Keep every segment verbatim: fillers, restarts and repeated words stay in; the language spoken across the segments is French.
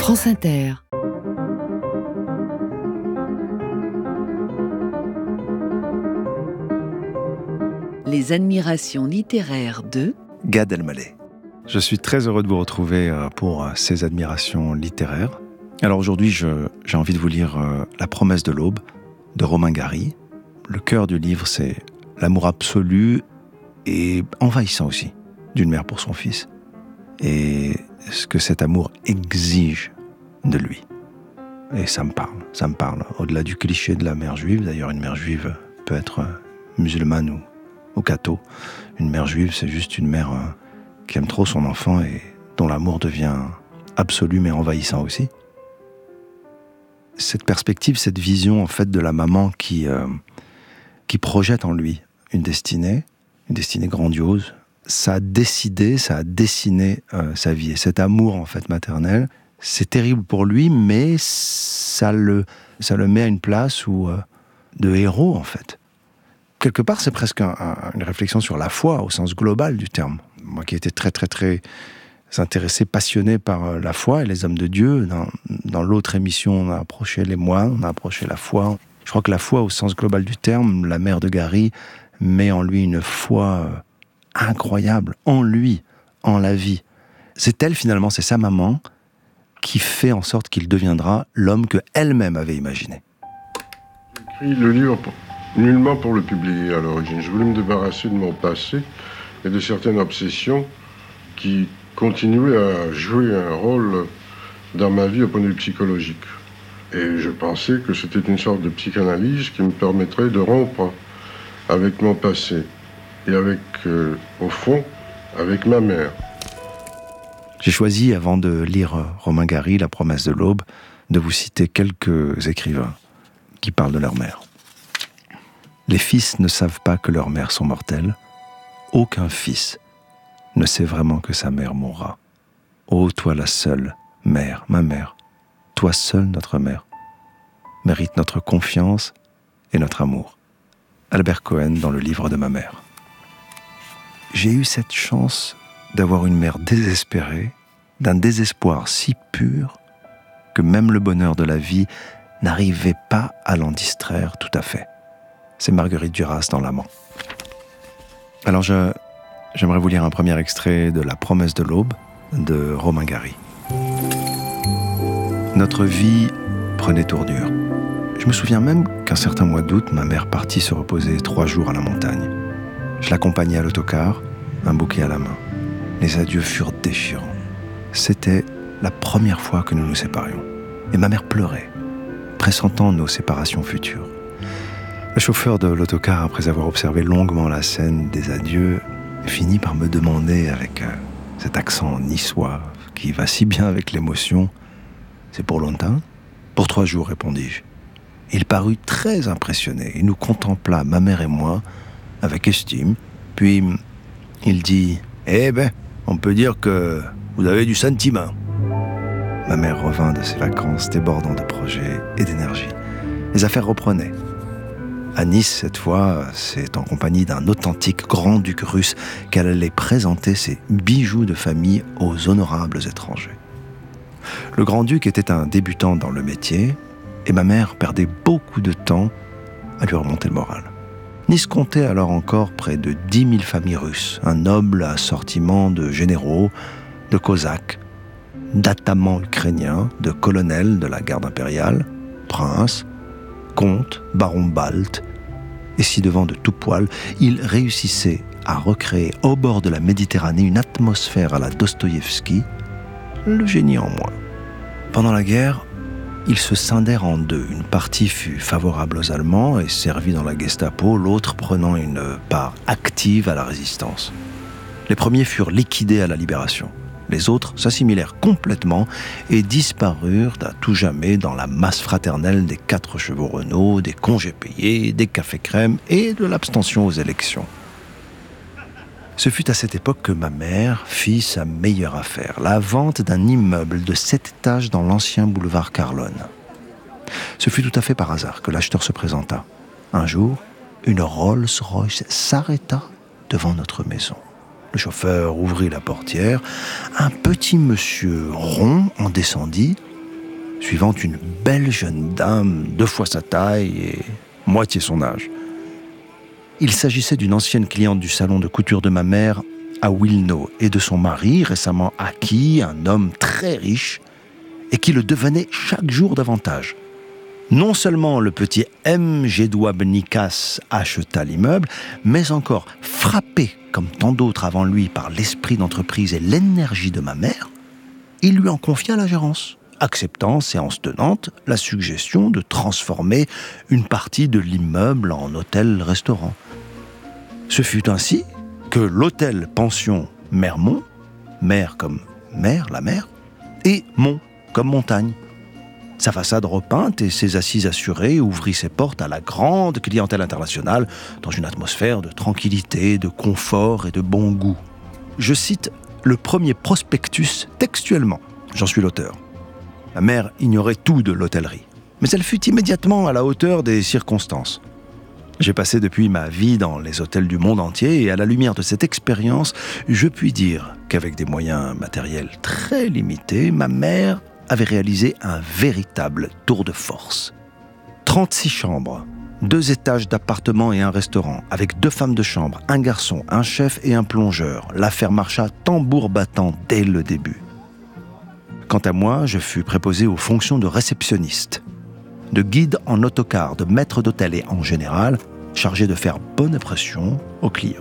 France Inter. Les admirations littéraires de Gad Elmaleh. Je suis très heureux de vous retrouver pour ces admirations littéraires. Alors aujourd'hui, je, j'ai envie de vous lire La promesse de l'aube de Romain Gary. Le cœur du livre, c'est l'amour absolu et envahissant aussi d'une mère pour son fils. Et ce que cet amour exige de lui. Et ça me parle, ça me parle. Au-delà du cliché de la mère juive, d'ailleurs une mère juive peut être musulmane ou, ou catho. Une mère juive, c'est juste une mère euh, qui aime trop son enfant et dont l'amour devient absolu mais envahissant aussi. Cette perspective, cette vision en fait de la maman qui, euh, qui projette en lui une destinée, une destinée grandiose, ça a décidé, ça a dessiné euh, sa vie. Et cet amour en fait maternel, c'est terrible pour lui, mais ça le, ça le met à une place où, euh, de héros en fait. Quelque part, c'est presque un, un, une réflexion sur la foi au sens global du terme. Moi qui étais très très très intéressé, passionné par la foi et les hommes de Dieu, dans, dans l'autre émission, on a approché les moines, on a approché la foi. Je crois que la foi au sens global du terme, la mère de Gary met en lui une foi euh, incroyable, en lui, en la vie. C'est elle finalement, c'est sa maman qui fait en sorte qu'il deviendra l'homme que elle-même avait imaginé. J'écris le livre pour, nullement pour le publier à l'origine. Je voulais me débarrasser de mon passé et de certaines obsessions qui continuaient à jouer un rôle dans ma vie au point de vue psychologique. Et je pensais que c'était une sorte de psychanalyse qui me permettrait de rompre avec mon passé et avec, euh, au fond, avec ma mère. J'ai choisi, avant de lire Romain Gary, La promesse de l'aube, de vous citer quelques écrivains qui parlent de leur mère. Les fils ne savent pas que leurs mères sont mortelles. Aucun fils ne sait vraiment que sa mère mourra. Ô toi la seule, mère, ma mère, toi seule notre mère, mérite notre confiance et notre amour. Albert Cohen dans le livre de ma mère. J'ai eu cette chance d'avoir une mère désespérée, d'un désespoir si pur que même le bonheur de la vie n'arrivait pas à l'en distraire tout à fait. C'est Marguerite Duras dans L'Amant. Alors je, j'aimerais vous lire un premier extrait de La promesse de l'aube de Romain Gary. Notre vie prenait tournure. Je me souviens même qu'un certain mois d'août, ma mère partit se reposer trois jours à la montagne. Je l'accompagnais à l'autocar, un bouquet à la main. Les adieux furent déchirants. C'était la première fois que nous nous séparions. Et ma mère pleurait, pressentant nos séparations futures. Le chauffeur de l'autocar, après avoir observé longuement la scène des adieux, finit par me demander avec euh, cet accent niçois qui va si bien avec l'émotion, « C'est pour longtemps ?» ?»« Pour trois jours, répondis-je. » Il parut très impressionné. Il nous contempla, ma mère et moi, avec estime. Puis il dit « Eh ben, on peut dire que vous avez du sentiment. » Ma mère revint de ses vacances débordant de projets et d'énergie. Les affaires reprenaient. À Nice, cette fois, c'est en compagnie d'un authentique grand-duc russe qu'elle allait présenter ses bijoux de famille aux honorables étrangers. Le grand-duc était un débutant dans le métier et ma mère perdait beaucoup de temps à lui remonter le moral. Nice comptait alors encore près de dix mille familles russes, un noble assortiment de généraux, de cosaques, d'atamans ukrainiens, de colonels de la garde impériale, princes, comtes, barons baltes, et ci-devant de tout poil, il réussissait à recréer au bord de la Méditerranée une atmosphère à la Dostoïevski, le génie en moins. Pendant la guerre, ils se scindèrent en deux. Une partie fut favorable aux Allemands et servit dans la Gestapo, l'autre prenant une part active à la résistance. Les premiers furent liquidés à la Libération. Les autres s'assimilèrent complètement et disparurent à tout jamais dans la masse fraternelle des quatre chevaux Renault, des congés payés, des cafés crème et de l'abstention aux élections. Ce fut à cette époque que ma mère fit sa meilleure affaire, la vente d'un immeuble de sept étages dans l'ancien boulevard Carlone. Ce fut tout à fait par hasard que l'acheteur se présenta. Un jour, une Rolls-Royce s'arrêta devant notre maison. Le chauffeur ouvrit la portière. Un petit monsieur rond en descendit suivant une belle jeune dame, deux fois sa taille et moitié son âge. Il s'agissait d'une ancienne cliente du salon de couture de ma mère à Wilno et de son mari, récemment acquis, un homme très riche, et qui le devenait chaque jour davantage. Non seulement le petit M. Jedwabnikas acheta l'immeuble, mais encore, frappé comme tant d'autres avant lui par l'esprit d'entreprise et l'énergie de ma mère, il lui en confia la gérance, acceptant, séance tenante, la suggestion de transformer une partie de l'immeuble en hôtel-restaurant. Ce fut ainsi que l'hôtel-pension Mermont, mer comme mer, la mer, et mont comme montagne. Sa façade repeinte et ses assises assurées ouvrit ses portes à la grande clientèle internationale dans une atmosphère de tranquillité, de confort et de bon goût. Je cite le premier prospectus textuellement, j'en suis l'auteur. Ma mère ignorait tout de l'hôtellerie, mais elle fut immédiatement à la hauteur des circonstances. J'ai passé depuis ma vie dans les hôtels du monde entier et à la lumière de cette expérience, je puis dire qu'avec des moyens matériels très limités, ma mère avait réalisé un véritable tour de force. trente-six chambres, deux étages d'appartements et un restaurant, avec deux femmes de chambre, un garçon, un chef et un plongeur. L'affaire marcha tambour battant dès le début. Quant à moi, je fus préposé aux fonctions de réceptionniste, de guide en autocar, de maître d'hôtel et en général, chargé de faire bonne impression aux clients.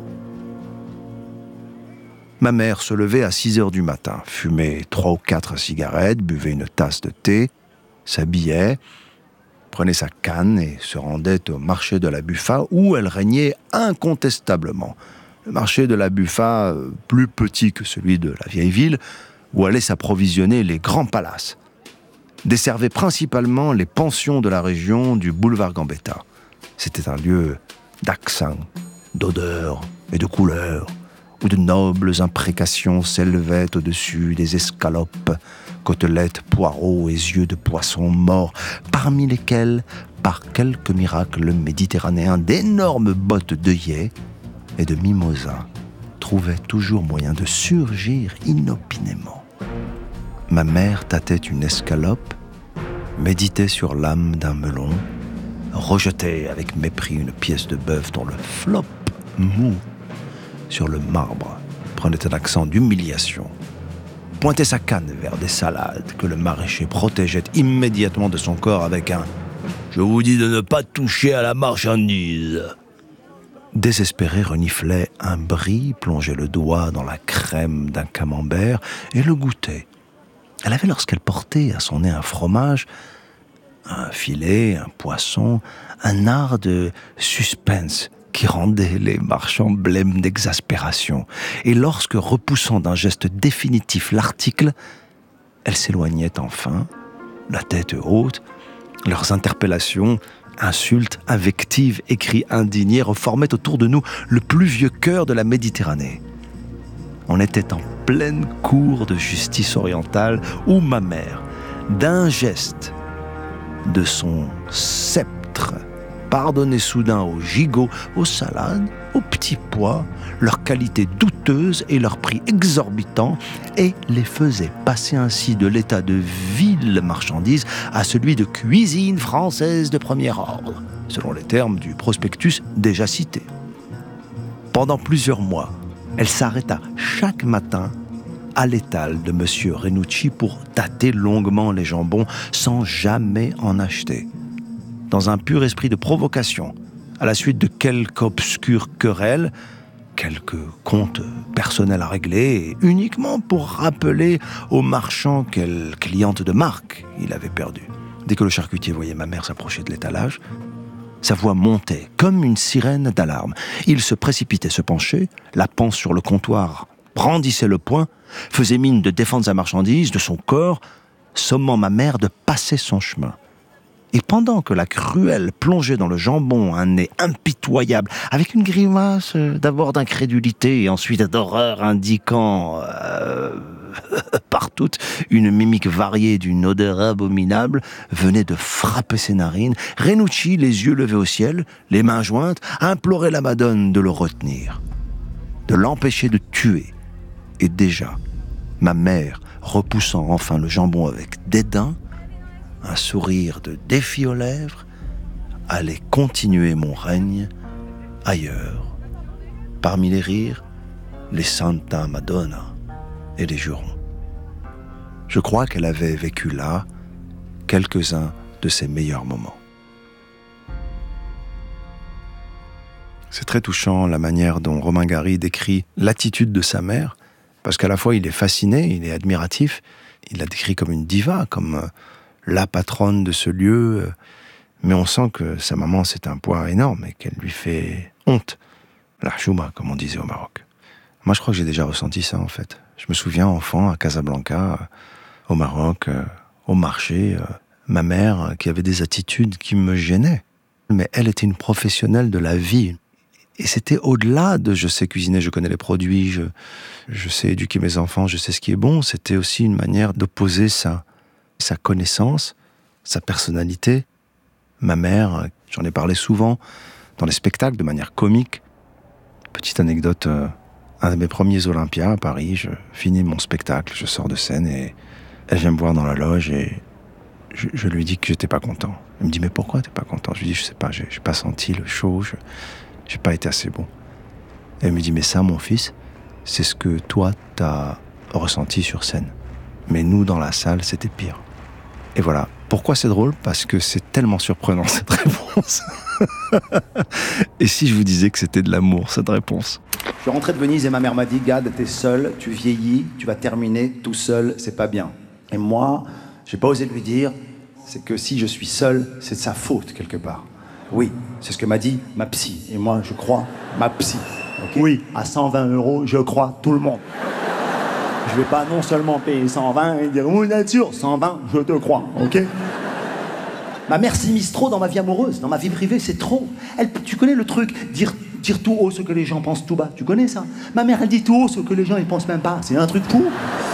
Ma mère se levait à six heures du matin, fumait trois ou quatre cigarettes, buvait une tasse de thé, s'habillait, prenait sa canne et se rendait au marché de la Buffa où elle régnait incontestablement. Le marché de la Buffa, plus petit que celui de la vieille ville, où allaient s'approvisionner les grands palaces, desservait principalement les pensions de la région du boulevard Gambetta. C'était un lieu d'accent, d'odeur et de couleurs, où de nobles imprécations s'élevaient au-dessus des escalopes, côtelettes, poireaux et yeux de poisson morts, parmi lesquels, par quelque miracle méditerranéen, d'énormes bottes d'œillets et de mimosas trouvaient toujours moyen de surgir inopinément. Ma mère tâtait une escalope, méditait sur l'âme d'un melon, rejetait avec mépris une pièce de bœuf dont le flop mou sur le marbre prenait un accent d'humiliation, pointait sa canne vers des salades que le maraîcher protégeait immédiatement de son corps avec un « Je vous dis de ne pas toucher à la marchandise ». Désespéré reniflait un brie, plongeait le doigt dans la crème d'un camembert et le goûtait. Elle avait, lorsqu'elle portait à son nez un fromage, un filet, un poisson, un art de suspense qui rendait les marchands blêmes d'exaspération. Et lorsque, repoussant d'un geste définitif l'article, elle s'éloignait enfin, la tête haute, leurs interpellations, insultes, invectives, écrits indignés reformaient autour de nous le plus vieux cœur de la Méditerranée. On était en pleine cour de justice orientale où ma mère, d'un geste, de son sceptre, pardonnait soudain aux gigots, aux salades, aux petits pois, leur qualité douteuse et leur prix exorbitant, et les faisait passer ainsi de l'état de vile marchandise à celui de cuisine française de premier ordre, selon les termes du prospectus déjà cité. Pendant plusieurs mois, elle s'arrêta chaque matin à l'étal de M. Renucci pour tâter longuement les jambons sans jamais en acheter. Dans un pur esprit de provocation, à la suite de quelques obscures querelles, quelques comptes personnels à régler, et uniquement pour rappeler aux marchands quelle cliente de marque il avait perdu. Dès que le charcutier voyait ma mère s'approcher de l'étalage, sa voix montait comme une sirène d'alarme. Il se précipitait, se penchait, la panse sur le comptoir, brandissait le poing, faisait mine de défendre sa marchandise de son corps, sommant ma mère de passer son chemin. Et pendant que la cruelle plongeait dans le jambon un nez impitoyable, avec une grimace d'abord d'incrédulité et ensuite d'horreur indiquant euh, partout une mimique variée d'une odeur abominable, venait de frapper ses narines, Renucci, les yeux levés au ciel, les mains jointes, implorait la Madone de le retenir, de l'empêcher de tuer. Et déjà, ma mère, repoussant enfin le jambon avec dédain, un sourire de défi aux lèvres, allait continuer mon règne ailleurs, parmi les rires, les Santa Madonna et les jurons. Je crois qu'elle avait vécu là quelques-uns de ses meilleurs moments. C'est très touchant la manière dont Romain Gary décrit l'attitude de sa mère, parce qu'à la fois il est fasciné, il est admiratif, il la décrit comme une diva, comme la patronne de ce lieu, mais on sent que sa maman c'est un poids énorme et qu'elle lui fait honte. La chouma, comme on disait au Maroc. Moi je crois que j'ai déjà ressenti ça en fait. Je me souviens enfant à Casablanca, au Maroc, au marché, ma mère qui avait des attitudes qui me gênaient. Mais elle était une professionnelle de la vie. Et c'était au-delà de je sais cuisiner, je connais les produits, je, je sais éduquer mes enfants, je sais ce qui est bon. C'était aussi une manière d'opposer sa, sa connaissance, sa personnalité. Ma mère, j'en ai parlé souvent dans les spectacles de manière comique. Petite anecdote, euh, un de mes premiers Olympias à Paris, je finis mon spectacle, je sors de scène et elle vient me voir dans la loge et je, je lui dis que j'étais pas content. Elle me dit « Mais pourquoi t'es pas content ?» Je lui dis « Je sais pas, j'ai, j'ai pas senti le show, je, j'ai pas été assez bon. » Elle me dit « Mais ça, mon fils, c'est ce que toi, t'as ressenti sur scène. Mais nous, dans la salle, c'était pire. » Et voilà. Pourquoi c'est drôle ? Parce que c'est tellement surprenant, cette réponse. Et si je vous disais que c'était de l'amour, cette réponse ? Je suis rentré de Venise et ma mère m'a dit « Gad, t'es seul, tu vieillis, tu vas terminer tout seul, c'est pas bien. » Et moi, j'ai pas osé lui dire, c'est que si je suis seul, c'est de sa faute quelque part. Oui, c'est ce que m'a dit ma psy. Et moi, je crois ma psy. Okay ? Oui, à cent vingt euros, je crois tout le monde. Je vais pas non seulement payer cent vingt et dire « Oui, nature, cent vingt, je te crois, ok ?» Ma mère s'immisce trop dans ma vie amoureuse, dans ma vie privée, c'est trop. Elle, tu connais le truc, dire, dire tout haut ce que les gens pensent tout bas, tu connais ça ? Ma mère, elle dit tout haut ce que les gens ils pensent même pas, c'est un truc fou.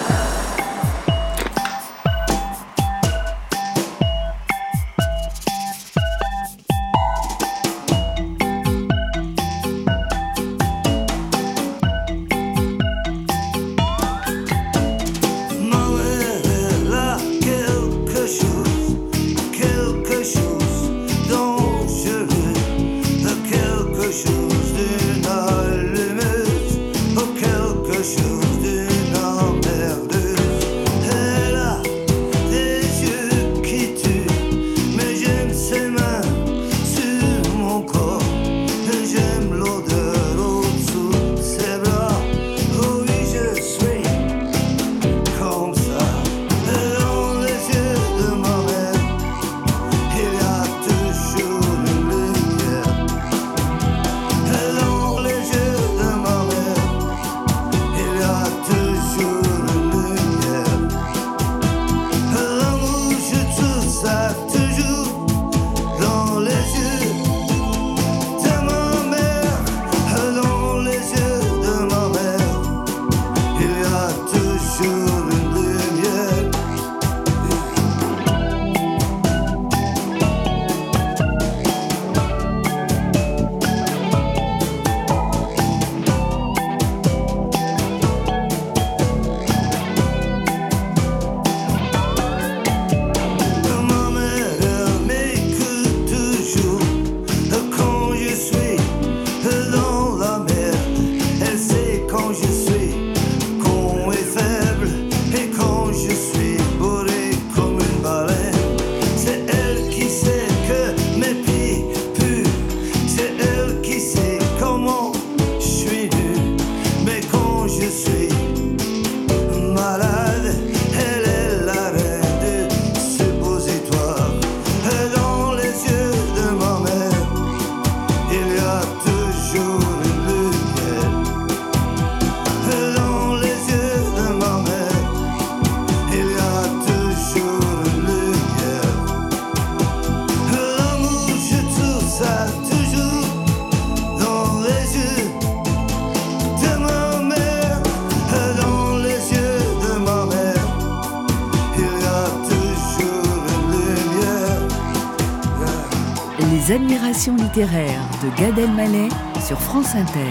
Les admirations littéraires de Gad Elmaleh sur France Inter.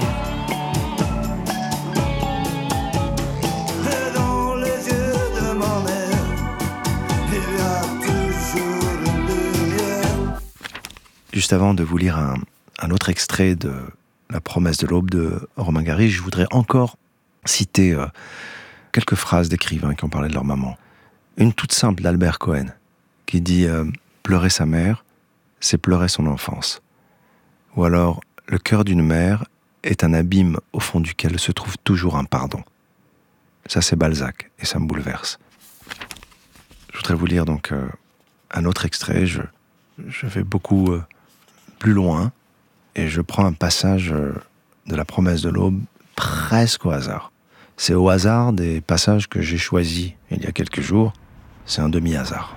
Dans les yeux de ma mère, il y a toujours juste avant de vous lire un, un autre extrait de La promesse de l'aube de Romain Gary, je voudrais encore citer euh, quelques phrases d'écrivains qui ont parlé de leur maman. Une toute simple d'Albert Cohen, qui dit euh, « Pleurer sa mère, c'est pleurer son enfance ». Ou alors « Le cœur d'une mère est un abîme au fond duquel se trouve toujours un pardon ». Ça, c'est Balzac, et ça me bouleverse. Je voudrais vous lire donc euh, un autre extrait. Je, je vais beaucoup euh, plus loin, et je prends un passage euh, de La promesse de l'aube presque au hasard. C'est au hasard des passages que j'ai choisis il y a quelques jours. C'est un demi-hasard.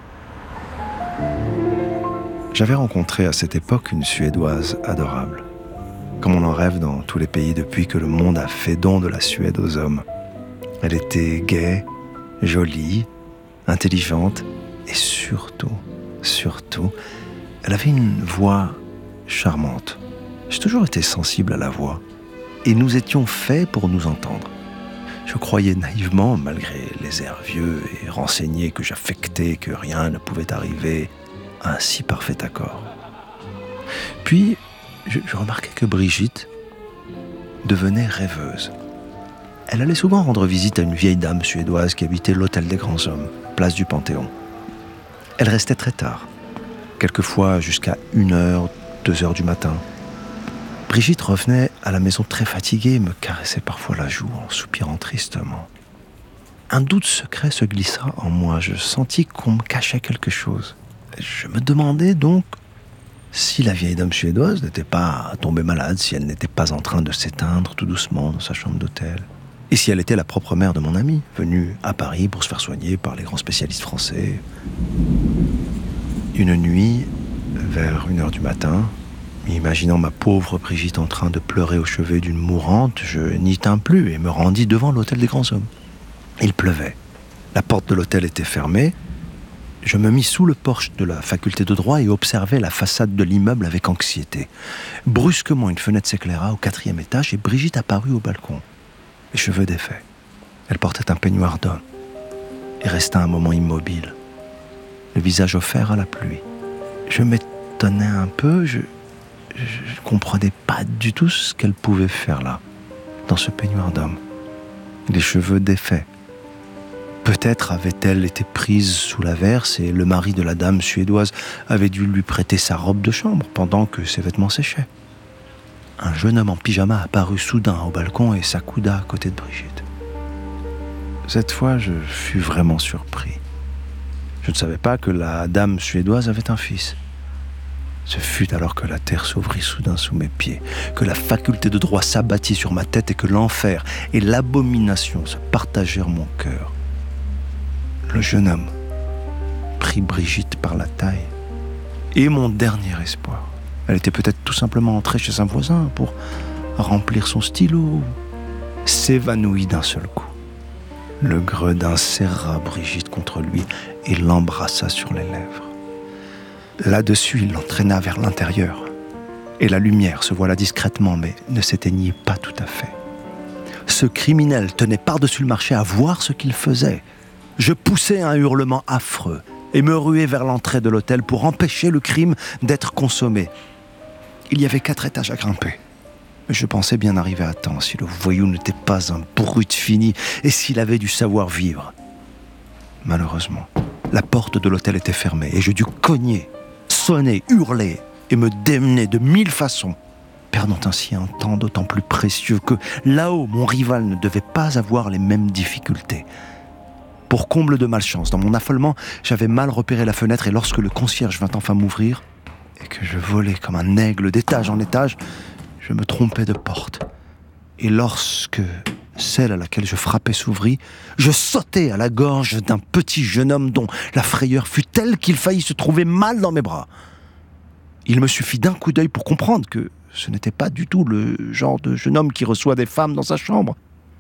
J'avais rencontré à cette époque une Suédoise adorable, comme on en rêve dans tous les pays depuis que le monde a fait don de la Suède aux hommes. Elle était gaie, jolie, intelligente et surtout, surtout, elle avait une voix charmante. J'ai toujours été sensible à la voix et nous étions faits pour nous entendre. Je croyais naïvement, malgré les airs vieux et renseignés que j'affectais, que rien ne pouvait arriver à un si parfait accord. Puis, je, je remarquais que Brigitte devenait rêveuse. Elle allait souvent rendre visite à une vieille dame suédoise qui habitait l'hôtel des Grands Hommes, place du Panthéon. Elle restait très tard, quelquefois jusqu'à une heure, deux heures du matin. Brigitte revenait à la maison très fatiguée et me caressait parfois la joue en soupirant tristement. Un doute secret se glissa en moi. Je sentis qu'on me cachait quelque chose. Je me demandais donc si la vieille dame suédoise n'était pas tombée malade, si elle n'était pas en train de s'éteindre tout doucement dans sa chambre d'hôtel. Et si elle était la propre mère de mon ami, venue à Paris pour se faire soigner par les grands spécialistes français. Une nuit, vers une heure du matin, imaginant ma pauvre Brigitte en train de pleurer au chevet d'une mourante, je n'y tins plus et me rendis devant l'hôtel des Grands Hommes. Il pleuvait. La porte de l'hôtel était fermée. Je me mis sous le porche de la faculté de droit et observai la façade de l'immeuble avec anxiété. Brusquement, une fenêtre s'éclaira au quatrième étage et Brigitte apparut au balcon, les cheveux défaits. Elle portait un peignoir d'homme et resta un moment immobile, le visage offert à la pluie. Je m'étonnais un peu, je ne comprenais pas du tout ce qu'elle pouvait faire là, dans ce peignoir d'homme, les cheveux défaits. Peut-être avait-elle été prise sous l'averse et le mari de la dame suédoise avait dû lui prêter sa robe de chambre pendant que ses vêtements séchaient. Un jeune homme en pyjama apparut soudain au balcon et s'accouda à côté de Brigitte. Cette fois, je fus vraiment surpris. Je ne savais pas que la dame suédoise avait un fils. Ce fut alors que la terre s'ouvrit soudain sous mes pieds, que la faculté de droit s'abattit sur ma tête et que l'enfer et l'abomination se partagèrent mon cœur. Le jeune homme prit Brigitte par la taille et mon dernier espoir. Elle était peut-être tout simplement entrée chez un voisin pour remplir son stylo, s'évanouit d'un seul coup. Le gredin serra Brigitte contre lui et l'embrassa sur les lèvres. Là-dessus, il l'entraîna vers l'intérieur. Et la lumière se voila discrètement, mais ne s'éteignit pas tout à fait. Ce criminel tenait par-dessus le marché à voir ce qu'il faisait. Je poussai un hurlement affreux et me ruai vers l'entrée de l'hôtel pour empêcher le crime d'être consommé. Il y avait quatre étages à grimper. Je pensais bien arriver à temps si le voyou n'était pas un brute fini et s'il avait du savoir-vivre. Malheureusement, la porte de l'hôtel était fermée et je dus cogner, sonner, hurler et me démener de mille façons, perdant ainsi un temps d'autant plus précieux que là-haut, mon rival ne devait pas avoir les mêmes difficultés. Pour comble de malchance, dans mon affolement, j'avais mal repéré la fenêtre et lorsque le concierge vint enfin m'ouvrir et que je volais comme un aigle d'étage en étage, je me trompais de porte. Et lorsque celle à laquelle je frappais s'ouvrit, je sautai à la gorge d'un petit jeune homme dont la frayeur fut telle qu'il faillit se trouver mal dans mes bras. Il me suffit d'un coup d'œil pour comprendre que ce n'était pas du tout le genre de jeune homme qui reçoit des femmes dans sa chambre.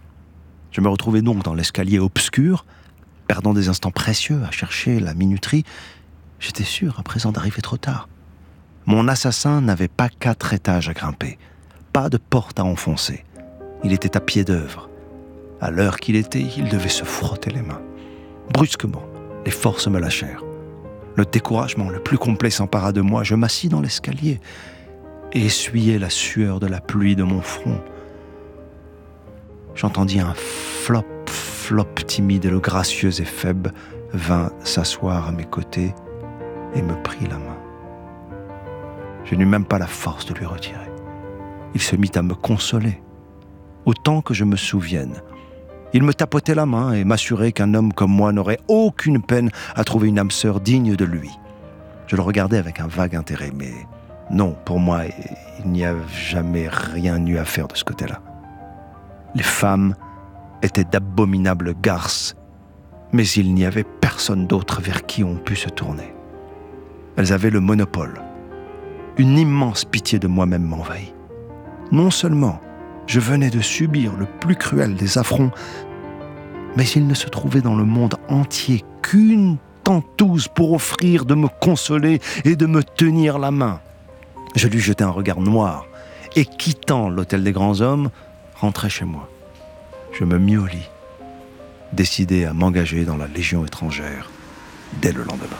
Je me retrouvais donc dans l'escalier obscur, perdant des instants précieux à chercher la minuterie. J'étais sûr à présent d'arriver trop tard. Mon assassin n'avait pas quatre étages à grimper, pas de porte à enfoncer. Il était à pied d'œuvre. À l'heure qu'il était, il devait se frotter les mains. Brusquement, les forces me lâchèrent. Le découragement le plus complet s'empara de moi. Je m'assis dans l'escalier et essuyai la sueur de la pluie de mon front. J'entendis un flop, flop timide et le gracieux éphèbe vint s'asseoir à mes côtés et me prit la main. Je n'eus même pas la force de lui retirer. Il se mit à me consoler, autant que je me souvienne. Il me tapotait la main et m'assurait qu'un homme comme moi n'aurait aucune peine à trouver une âme sœur digne de lui. Je le regardais avec un vague intérêt, mais non, pour moi, il n'y a jamais rien eu à faire de ce côté-là. Les femmes étaient d'abominables garces, mais il n'y avait personne d'autre vers qui on pût se tourner. Elles avaient le monopole. Une immense pitié de moi-même m'envahit. Non seulement je venais de subir le plus cruel des affronts, mais il ne se trouvait dans le monde entier qu'une tentouse pour offrir de me consoler et de me tenir la main. Je lui jetai un regard noir et, quittant l'hôtel des grands hommes, rentrai chez moi. Je me mis au lit, décidé à m'engager dans la Légion étrangère dès le lendemain.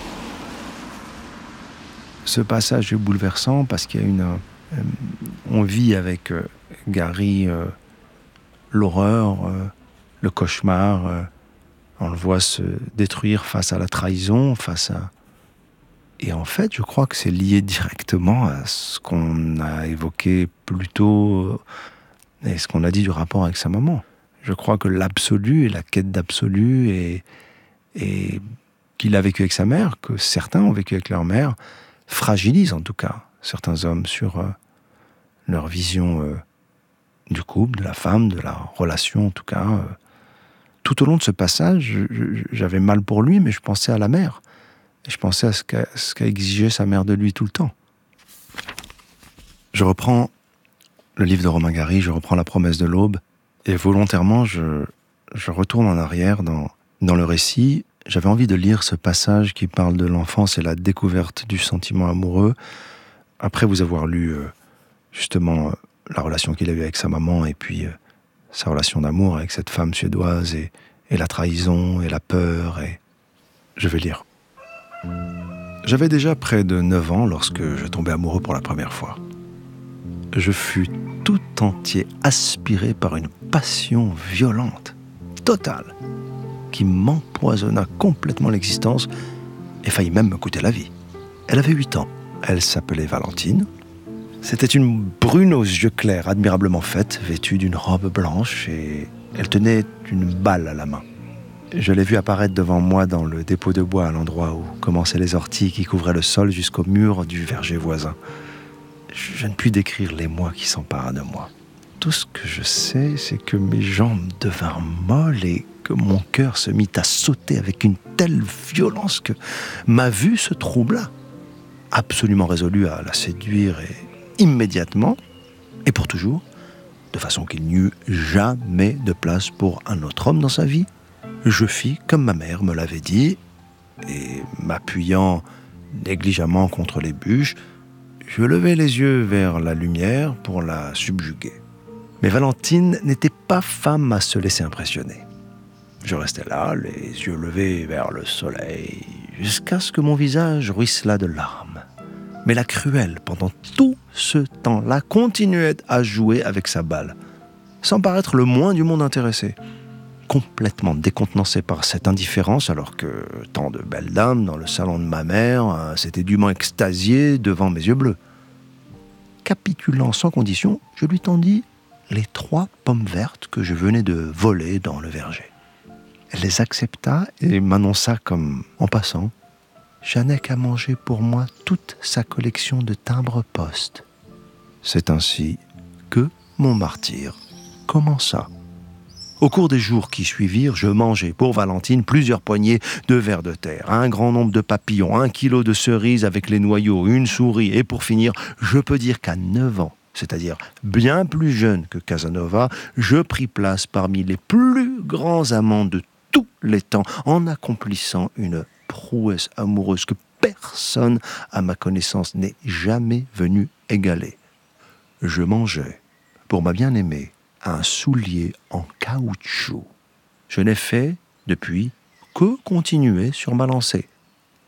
Ce passage est bouleversant parce qu'il y a une... Euh, on vit avec euh, Gary euh, l'horreur, euh, le cauchemar. Euh, on le voit se détruire face à la trahison, face à... Et en fait, je crois que c'est lié directement à ce qu'on a évoqué plus tôt et ce qu'on a dit du rapport avec sa maman. Je crois que l'absolu et la quête d'absolu et, et qu'il a vécu avec sa mère, que certains ont vécu avec leur mère, fragilise en tout cas certains hommes sur euh, leur vision euh, du couple, de la femme, de la relation en tout cas. Euh. Tout au long de ce passage, je, j'avais mal pour lui, mais je pensais à la mère. Et je pensais à ce qu'a, ce qu'a exigé sa mère de lui tout le temps. Je reprends le livre de Romain Gary, je reprends La promesse de l'aube, et volontairement, je, je retourne en arrière dans, dans le récit. J'avais envie de lire ce passage qui parle de l'enfance et la découverte du sentiment amoureux, après vous avoir lu euh, justement euh, la relation qu'il a eue avec sa maman, et puis euh, sa relation d'amour avec cette femme suédoise, et, et la trahison, et la peur, et... Je vais lire. J'avais déjà près de neuf ans lorsque je tombais amoureux pour la première fois. Je fus tout entier aspiré par une passion violente, totale, qui m'empoisonna complètement l'existence et faillit même me coûter la vie. Elle avait huit ans. Elle s'appelait Valentine. C'était une brune aux yeux clairs, admirablement faite, vêtue d'une robe blanche, et elle tenait une balle à la main. Je l'ai vue apparaître devant moi dans le dépôt de bois, à l'endroit où commençaient les orties qui couvraient le sol jusqu'au mur du verger voisin. Je ne puis décrire l'émoi qui s'empara de moi. Tout ce que je sais, c'est que mes jambes devinrent molles et que mon cœur se mit à sauter avec une telle violence que ma vue se troubla. Absolument résolu à la séduire et immédiatement, et pour toujours, de façon qu'il n'y eût jamais de place pour un autre homme dans sa vie, je fis comme ma mère me l'avait dit, et m'appuyant négligemment contre les bûches, je levai les yeux vers la lumière pour la subjuguer. Mais Valentine n'était pas femme à se laisser impressionner. Je restais là, les yeux levés vers le soleil, jusqu'à ce que mon visage ruisselât de larmes. Mais la cruelle, pendant tout ce temps-là, continuait à jouer avec sa balle, sans paraître le moins du monde intéressé. Complètement décontenancé par cette indifférence, alors que tant de belles dames dans le salon de ma mère s'étaient dûment extasiées devant mes yeux bleus. Capitulant sans condition, je lui tendis les trois pommes vertes que je venais de voler dans le verger. Elle les accepta et m'annonça comme en passant « Je n'ai qu'à manger pour moi toute sa collection de timbres-poste. » C'est ainsi que mon martyre commença. Au cours des jours qui suivirent, je mangeai pour Valentine plusieurs poignées de vers de terre, un grand nombre de papillons, un kilo de cerises avec les noyaux, une souris, et pour finir, je peux dire qu'à neuf ans, c'est-à-dire bien plus jeune que Casanova, je pris place parmi les plus grands amants de tous les temps, en accomplissant une prouesse amoureuse que personne, à ma connaissance, n'est jamais venu égaler. Je mangeais, pour ma bien-aimée, un soulier en caoutchouc. Je n'ai fait, depuis, que continuer sur ma lancée.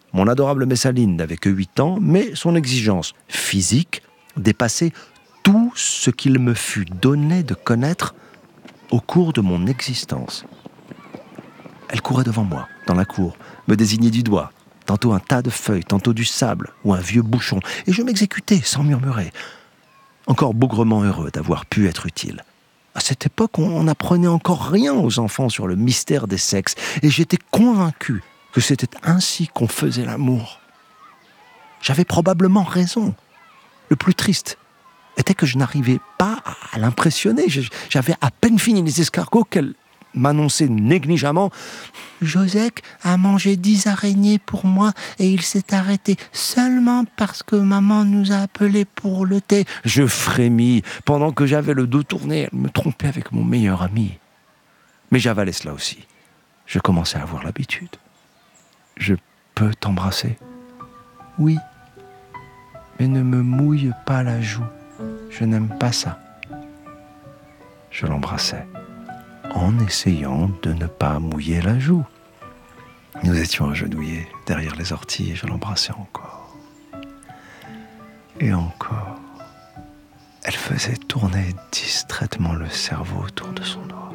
Mon adorable Messaline n'avait que huit ans, mais son exigence physique dépassait tout ce qu'il me fut donné de connaître au cours de mon existence. Elle courait devant moi, dans la cour, me désignait du doigt, tantôt un tas de feuilles, tantôt du sable ou un vieux bouchon, et je m'exécutais sans murmurer, encore bougrement heureux d'avoir pu être utile. À cette époque, on n'apprenait encore rien aux enfants sur le mystère des sexes, et j'étais convaincu que c'était ainsi qu'on faisait l'amour. J'avais probablement raison. Le plus triste était que je n'arrivais pas à l'impressionner. J'avais à peine fini les escargots qu'elle m'annonçait négligemment « Josec a mangé dix araignées pour moi et il s'est arrêté seulement parce que maman nous a appelés pour le thé. » Je frémis. Pendant que j'avais le dos tourné, elle me trompait avec mon meilleur ami. Mais j'avalais cela aussi. Je commençais à avoir l'habitude. « Je peux t'embrasser ?»« Oui, mais ne me mouille pas la joue. Je n'aime pas ça. » Je l'embrassais, en essayant de ne pas mouiller la joue. Nous étions agenouillés derrière les orties et je l'embrassais encore. Et encore. Elle faisait tourner distraitement le cerveau autour de son doigt.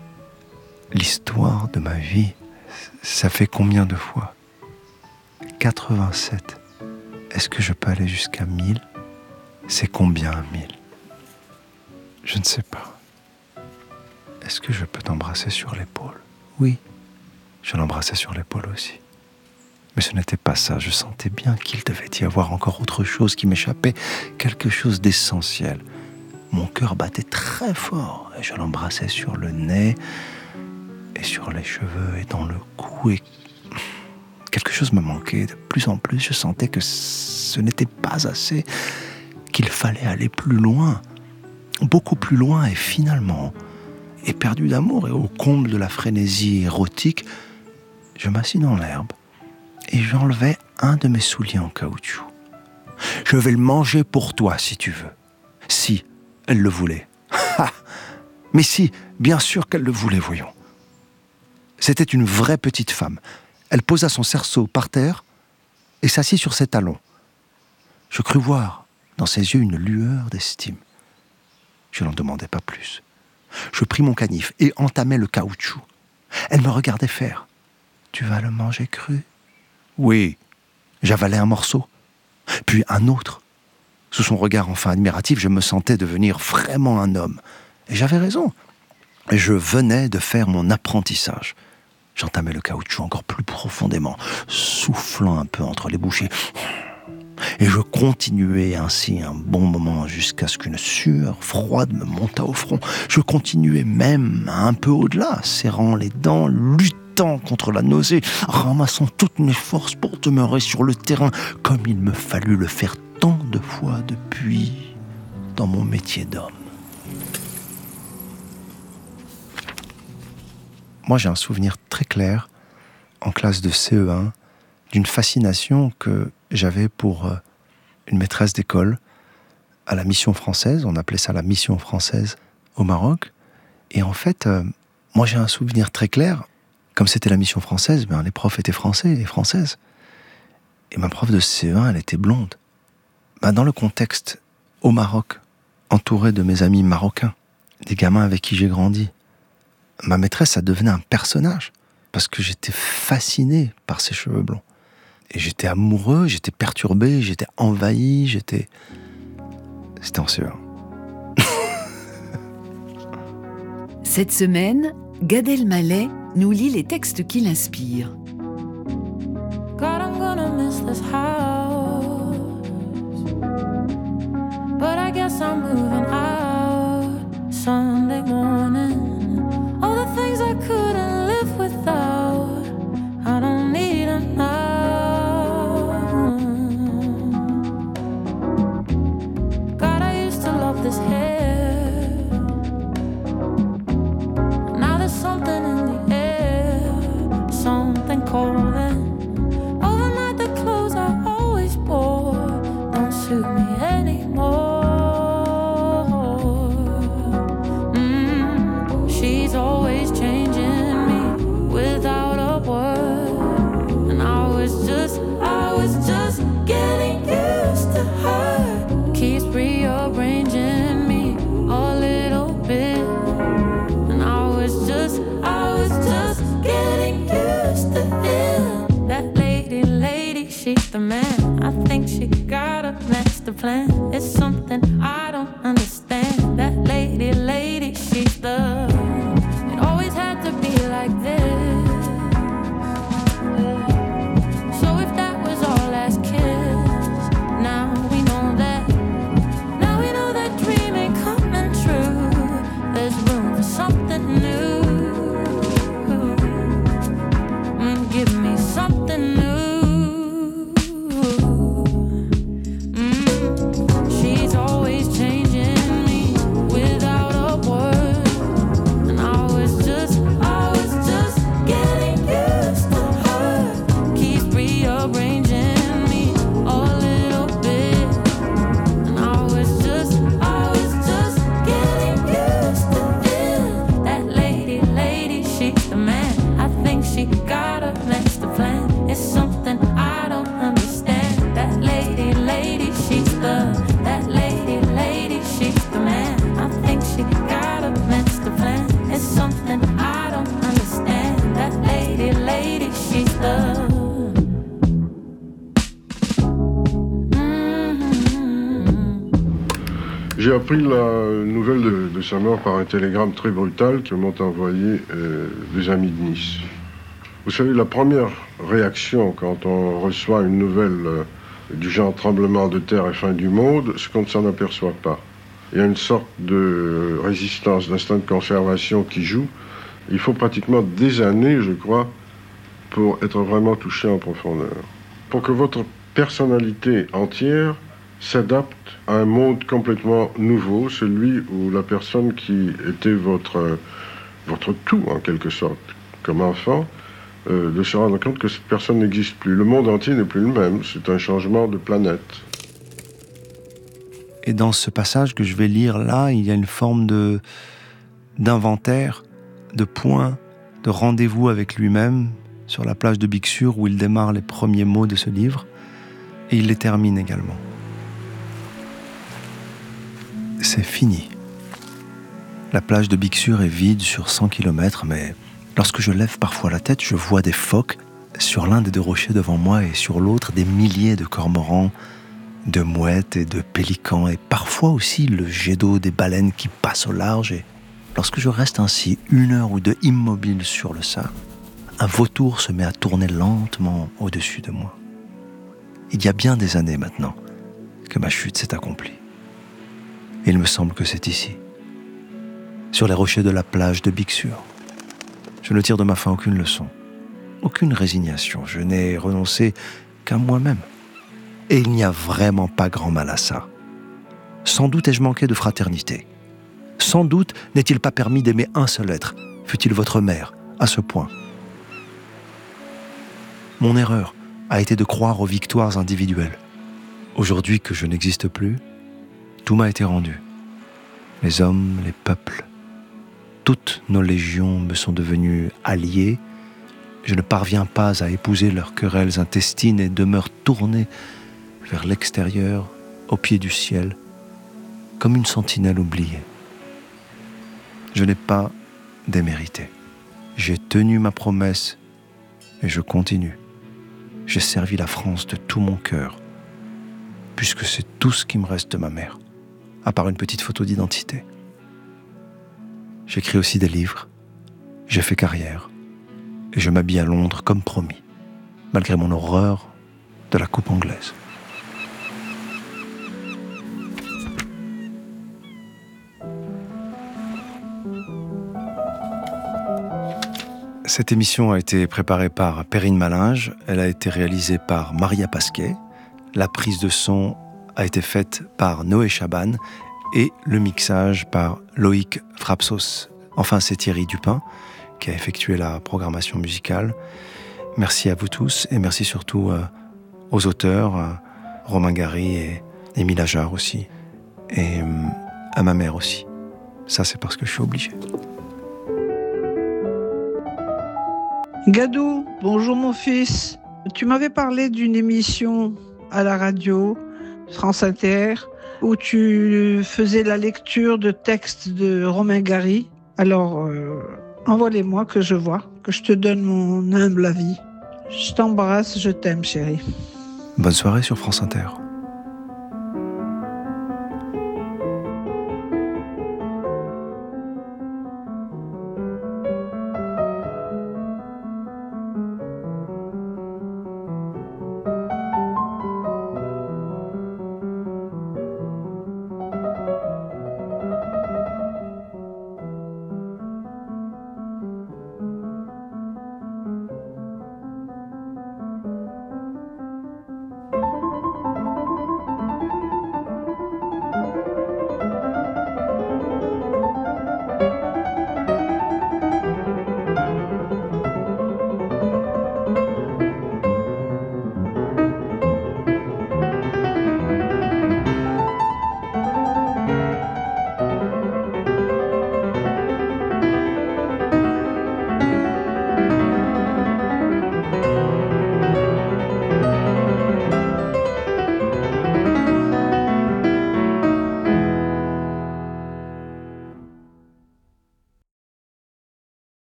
L'histoire de ma vie, ça fait combien de fois ? quatre-vingt-sept. Est-ce que je peux aller jusqu'à mille ? C'est combien mille ? Je ne sais pas. Est-ce que je peux t'embrasser sur l'épaule ? Oui, je l'embrassais sur l'épaule aussi. Mais ce n'était pas ça. Je sentais bien qu'il devait y avoir encore autre chose qui m'échappait, quelque chose d'essentiel. Mon cœur battait très fort et je l'embrassais sur le nez et sur les cheveux et dans le cou. Et quelque chose me manquait. De plus en plus, je sentais que ce n'était pas assez, qu'il fallait aller plus loin, beaucoup plus loin. Et finalement, éperdu d'amour et au comble de la frénésie érotique, je m'assis dans l'herbe et j'enlevai un de mes souliers en caoutchouc. « Je vais le manger pour toi, si tu veux. » Si, elle le voulait. Mais si, bien sûr qu'elle le voulait, voyons. C'était une vraie petite femme. Elle posa son cerceau par terre et s'assit sur ses talons. Je crus voir dans ses yeux une lueur d'estime. Je n'en demandais pas plus. Je pris mon canif et entamai le caoutchouc. Elle me regardait faire. « Tu vas le manger cru ?» Oui, j'avalai un morceau, puis un autre. Sous son regard enfin admiratif, je me sentais devenir vraiment un homme. Et j'avais raison. Je venais de faire mon apprentissage. J'entamais le caoutchouc encore plus profondément, soufflant un peu entre les bouchées. Et je continuais ainsi un bon moment jusqu'à ce qu'une sueur froide me montât au front. Je continuais même un peu au-delà, serrant les dents, luttant contre la nausée, ramassant toutes mes forces pour demeurer sur le terrain, comme il me fallut le faire tant de fois depuis dans mon métier d'homme. Moi, j'ai un souvenir très clair, en classe de C E un, d'une fascination que j'avais pour une maîtresse d'école à la mission française. On appelait ça la mission française au Maroc. Et en fait, euh, moi, j'ai un souvenir très clair. Comme c'était la mission française, ben, les profs étaient français et françaises. Et ma prof de C E un, elle était blonde. Ben, dans le contexte au Maroc, entouré de mes amis marocains, des gamins avec qui j'ai grandi, ma maîtresse, ça devenait un personnage, parce que j'étais fasciné par ses cheveux blonds. Et j'étais amoureux, j'étais perturbé, j'étais envahi, j'étais... C'était en C E un. Cette semaine, Gad Elmaleh nous lit les textes qui l'inspirent. God, I'm gonna miss this house, but I guess I'm moving out Sunday morning. All the things I couldn't live without, I don't need them now. God, I used to love this hair. Now there's something in the air, something calling. Overnight the clothes are all the man. I think she got a master plan. It's something I don't understand. That lady, lady, she's the. It always had to be like this. So if that was our last kiss, now we know that. Now we know that dream ain't coming true. There's room for something new. Mm, give me something new. J'ai appris la nouvelle de, de sa mort par un télégramme très brutal que m'ont envoyé euh, des amis de Nice. Vous savez, la première réaction quand on reçoit une nouvelle euh, du genre tremblement de terre et fin du monde, c'est qu'on ne s'en aperçoit pas. Il y a une sorte de résistance, d'instinct de conservation qui joue. Il faut pratiquement des années, je crois, pour être vraiment touché en profondeur. Pour que votre personnalité entière s'adapte à un monde complètement nouveau, celui où la personne qui était votre, votre tout, en quelque sorte, comme enfant, euh, de se rendre compte que cette personne n'existe plus. Le monde entier n'est plus le même, c'est un changement de planète. Et dans ce passage que je vais lire là, il y a une forme de, d'inventaire, de point, de rendez-vous avec lui-même sur la plage de Bixur où il démarre les premiers mots de ce livre, et il les termine également. C'est fini. La plage de Bixur est vide sur cent kilomètres, mais lorsque je lève parfois la tête, je vois des phoques sur l'un des deux rochers devant moi et sur l'autre des milliers de cormorans, de mouettes et de pélicans, et parfois aussi le jet d'eau des baleines qui passent au large. Et lorsque je reste ainsi une heure ou deux immobile sur le sable, un vautour se met à tourner lentement au-dessus de moi. Il y a bien des années maintenant que ma chute s'est accomplie. Il me semble que c'est ici, sur les rochers de la plage de Bixur. Je ne tire de ma fin aucune leçon, aucune résignation. Je n'ai renoncé qu'à moi-même. Et il n'y a vraiment pas grand mal à ça. Sans doute ai-je manqué de fraternité. Sans doute n'est-il pas permis d'aimer un seul être, fût-il votre mère, à ce point. Mon erreur a été de croire aux victoires individuelles. Aujourd'hui que je n'existe plus, tout m'a été rendu. Les hommes, les peuples, toutes nos légions me sont devenues alliées. Je ne parviens pas à épouser leurs querelles intestines et demeure tourné vers l'extérieur, au pied du ciel, comme une sentinelle oubliée. Je n'ai pas démérité. J'ai tenu ma promesse et je continue. J'ai servi la France de tout mon cœur, puisque c'est tout ce qui me reste de ma mère, à part une petite photo d'identité. J'écris aussi des livres, j'ai fait carrière, et je m'habille à Londres comme promis, malgré mon horreur de la coupe anglaise. Cette émission a été préparée par Perrine Malinge, elle a été réalisée par Maria Pasquet, la prise de son a été faite par Noé Chaban et le mixage par Loïc Frapsos. Enfin, c'est Thierry Dupin qui a effectué la programmation musicale. Merci à vous tous et merci surtout euh, aux auteurs, euh, Romain Gary et Émile Ajar aussi, et euh, à ma mère aussi. Ça, c'est parce que je suis obligé. Gadou, bonjour mon fils. Tu m'avais parlé d'une émission à la radio, France Inter, où tu faisais la lecture de textes de Romain Gary. Alors, euh, envoie-les-moi que je vois, que je te donne mon humble avis. Je t'embrasse, je t'aime, chérie. Bonne soirée sur France Inter.